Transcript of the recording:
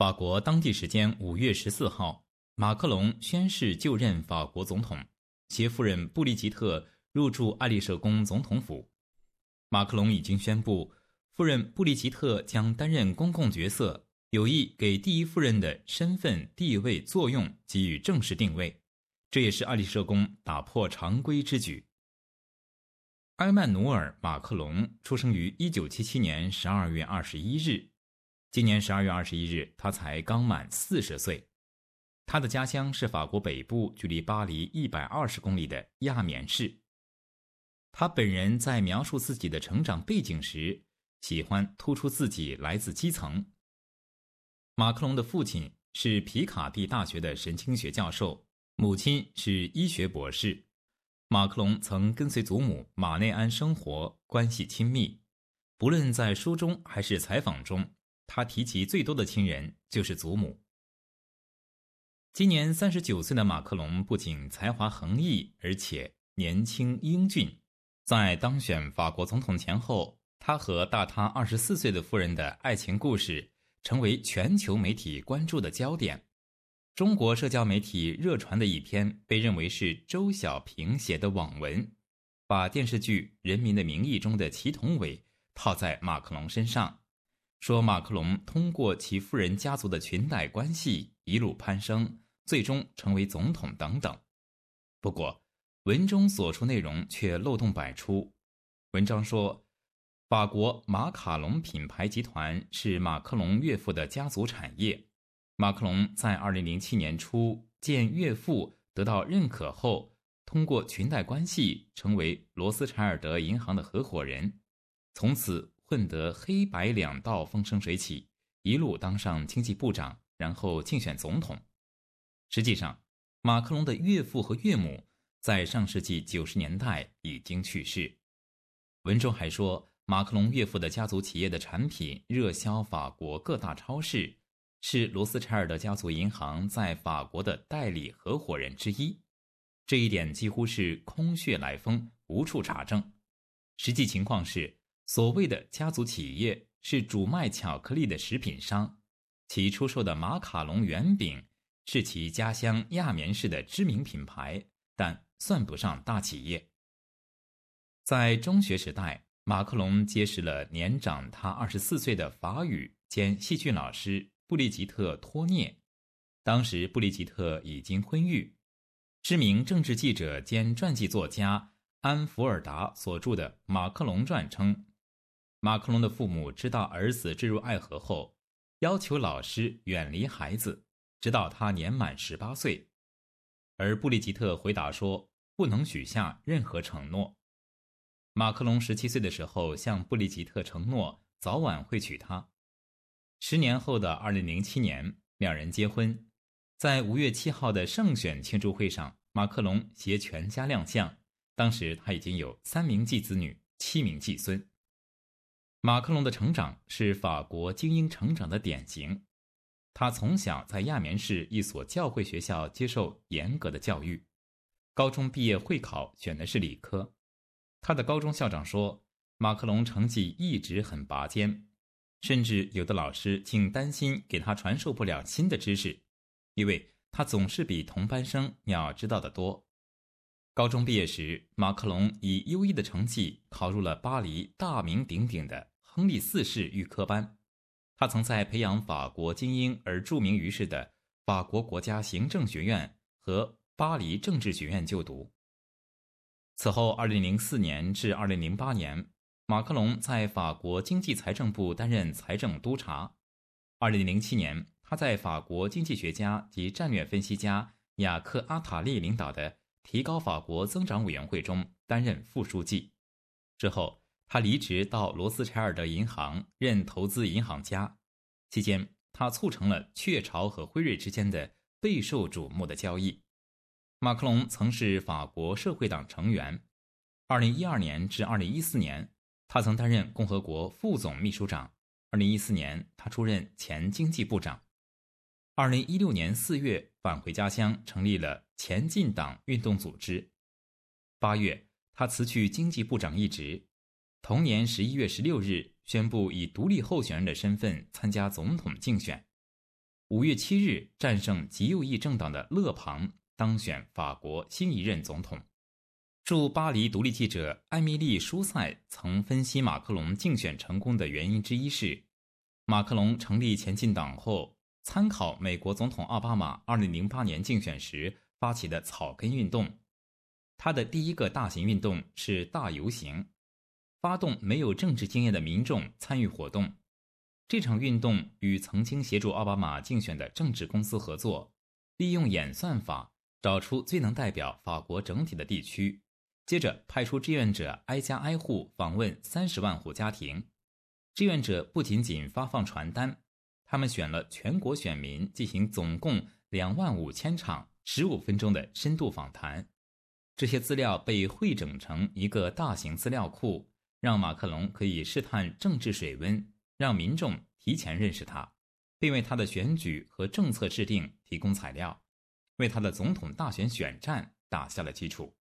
法国当地时间5月14号，马克龙宣誓就任法国总统，携夫人布丽吉特入住爱丽舍宫总统府。马克龙已经宣布，夫人布丽吉特将担任公共角色，有意给第一夫人的身份、地位、作用给予正式定位，这也是爱丽舍宫打破常规之举。埃曼努尔·马克龙出生于1977年12月21日，今年12月21日，他才刚满40岁。他的家乡是法国北部距离巴黎120公里的亚眠市。他本人在描述自己的成长背景时，喜欢突出自己来自基层。马克龙的父亲是皮卡蒂大学的神经学教授，母亲是医学博士。马克龙曾跟随祖母马内安生活，关系亲密。不论在书中还是采访中，他提及最多的亲人就是祖母。今年39岁的马克龙不仅才华横溢，而且年轻英俊。在当选法国总统前后，他和大他24岁的夫人的爱情故事成为全球媒体关注的焦点。中国社交媒体热传的一篇被认为是周小平写的网文，把电视剧《人民的名义》中的祁同伟套在马克龙身上，说马克龙通过其夫人家族的裙带关系一路攀升，最终成为总统等等。不过文中所述内容却漏洞百出。文章说，法国马卡龙品牌集团是马克龙岳父的家族产业。马克龙在2007年初见岳父得到认可后，通过裙带关系成为罗斯柴尔德银行的合伙人，从此混得黑白两道风生水起，一路当上经济部长，然后竞选总统。实际上，马克龙的岳父和岳母在上世纪90年代已经去世。文中还说，马克龙岳父的家族企业的产品热销法国各大超市，是罗斯柴尔德家族银行在法国的代理合伙人之一。这一点几乎是空穴来风，无处查证。实际情况是，所谓的家族企业是主卖巧克力的食品商，其出售的马卡龙圆饼是其家乡亚眠市的知名品牌，但算不上大企业。在中学时代，马克龙结识了年长他24岁的法语兼戏剧老师布丽吉特·托涅。当时布丽吉特已经婚育。知名政治记者兼传记作家安福尔达所著的《马克龙传》称，马克龙的父母知道儿子坠入爱河后，要求老师远离孩子，直到他年满18岁。而布丽吉特回答说，不能许下任何承诺。马克龙17岁的时候向布丽吉特承诺早晚会娶她。10年后的2007年，两人结婚。在5月7号的胜选庆祝会上，马克龙携全家亮相，当时他已经有3名继子女，7名继孙。马克龙的成长是法国精英成长的典型。他从小在亚眠市一所教会学校接受严格的教育，高中毕业会考选的是理科。他的高中校长说，马克龙成绩一直很拔尖，甚至有的老师竟担心给他传授不了新的知识，因为他总是比同班生要知道得多。高中毕业时，马克龙以优异的成绩考入了巴黎大名鼎鼎的亨利4世预科班。他曾在培养法国精英而著名于世的法国国家行政学院和巴黎政治学院就读。此后2004年至2008年，马克龙在法国经济财政部担任财政督察。2007年，他在法国经济学家及战略分析家雅克·阿塔利领导的提高法国增长委员会中担任副书记。之后，他离职到罗斯柴尔德银行任投资银行家。期间，他促成了雀巢和辉瑞之间的备受瞩目的交易。马克龙曾是法国社会党成员。2012年至2014年，他曾担任共和国副总秘书长。2014年，他出任前经济部长。2016年4月返回家乡，成立了前进党运动组织。8月，他辞去经济部长一职。同年11月16日，宣布以独立候选人的身份参加总统竞选。 5月7日战胜极右翼政党的勒庞当选法国新一任总统。驻巴黎独立记者艾米丽·舒塞曾分析马克龙竞选成功的原因之一是，马克龙成立前进党后，参考美国总统奥巴马2008年竞选时发起的草根运动。他的第一个大型运动是大游行，发动没有政治经验的民众参与活动。这场运动与曾经协助奥巴马竞选的政治公司合作，利用演算法找出最能代表法国整体的地区，接着派出志愿者挨家挨户访问30万户家庭。志愿者不仅仅发放传单，他们选了全国选民进行总共25000场15分钟的深度访谈。这些资料被汇整成一个大型资料库，让马克龙可以试探政治水温，让民众提前认识他，并为他的选举和政策制定提供材料，为他的总统大选选战打下了基础。